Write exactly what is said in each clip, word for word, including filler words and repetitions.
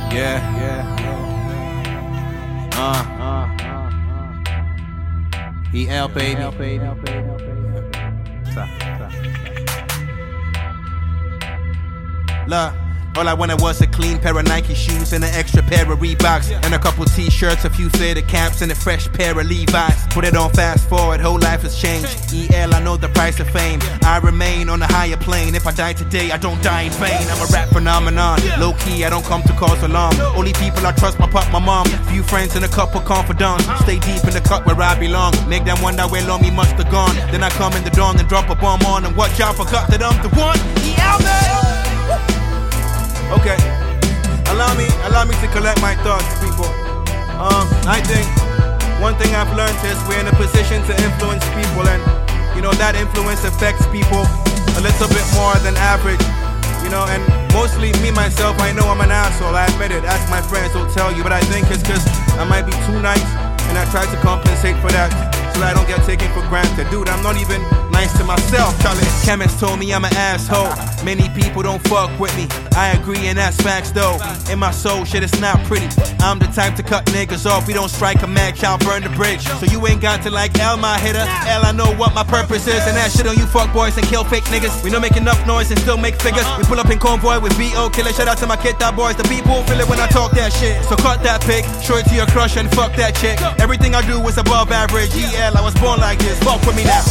Yeah, yeah. Uh, uh, E L baby. Look. All I wanted was a clean pair of Nike shoes and an extra pair of Reeboks and a couple t-shirts, a few faded caps and a fresh pair of Levi's. Put it on fast forward, whole life has changed. E L, I know the price of fame. I remain on a higher plane. If I die today, I don't die in vain. I'm a rap phenomenon. Low key, I don't come to cause alarm. Only people I trust, my pop, my mom. Few friends and a couple confidants. Stay deep in the cut where I belong. Make them wonder where long me must have gone. Then I come in the dawn and drop a bomb on and watch out, forgot that I'm the one. E L man. Okay, allow me, allow me to collect my thoughts, people. Um, I think one thing I've learned is we're in a position to influence people, and you know that influence affects people a little bit more than average. You know, and mostly me myself, I know I'm an asshole. I admit it. Ask my friends, they'll tell you. But I think it's because I might be too nice, and I try to compensate for that so that I don't get taken for granted. Dude, I'm not even nice to myself, Charlie. Chemist told me I'm an asshole. Many people don't fuck with me. I agree, and that's facts though. In my soul, shit, it's not pretty. I'm the type to cut niggas off. We don't strike a match, I'll burn the bridge. So you ain't got to like L, my hitter. L, I know what my purpose is, and that shit on you fuck boys and kill fake niggas. We don't make enough noise and still make figures. We pull up in convoy with V O killer. Shout out to my kid, that boys. The people feel it when I talk that shit. So cut that pic, show it to your crush and fuck that chick. Everything I do is above average. E L, I was born like this. Fuck with me now.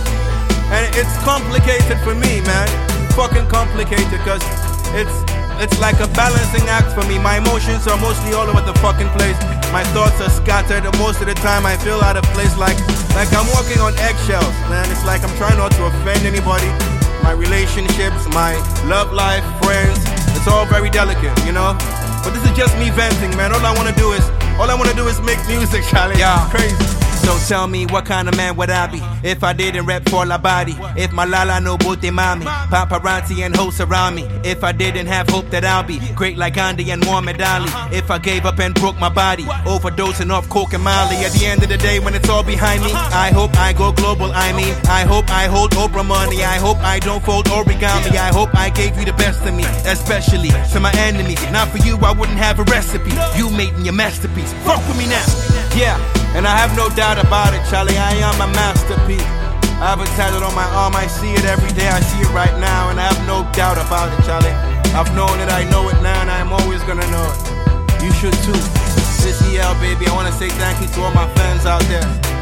And it's complicated for me, man. Fucking complicated, cause it's it's like a balancing act for me. My emotions are mostly all over the fucking place. My thoughts are scattered, and most of the time I feel out of place, like like I'm walking on eggshells, man. It's like I'm trying not to offend anybody. My relationships, my love life, friends, it's all very delicate, you know. But this is just me venting, man. All I wanna do is all I wanna do is make music, Charlie. Yeah, it's crazy. So tell me, what kind of man would I be if I didn't rap for La Body? If my lala no bote mami, paparazzi and hosts around me. If I didn't have hope that I'll be great like Gandhi and Muhammad Ali. If I gave up and broke my body, overdosing off coke and Molly. At the end of the day, when it's all behind me, I hope I go global. I mean, I hope I hold Oprah money. I hope I don't fold origami. I hope I gave you the best of me, especially to my enemies. Not for you, I wouldn't have a recipe. You made me a masterpiece. Fuck with me now. Yeah. And I have no doubt about it, Charlie, I am a masterpiece. I have it tatted on my arm, I see it every day, I see it right now, and I have no doubt about it, Charlie. I've known it, I know it now, and I'm always gonna know it. You should too. This E L, baby, I wanna say thank you to all my fans out there.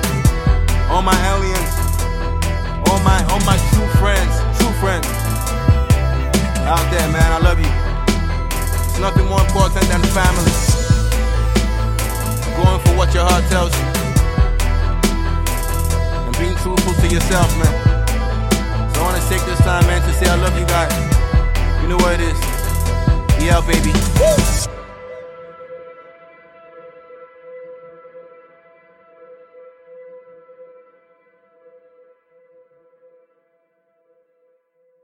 All my aliens. All my, all my true friends, true friends. Out there, man, I love you. It's nothing more important than family. Going for what your heart tells you and being truthful to yourself, man. So I want to take this time, man, to say I love you guys. You know what it is. E L, baby. Woo!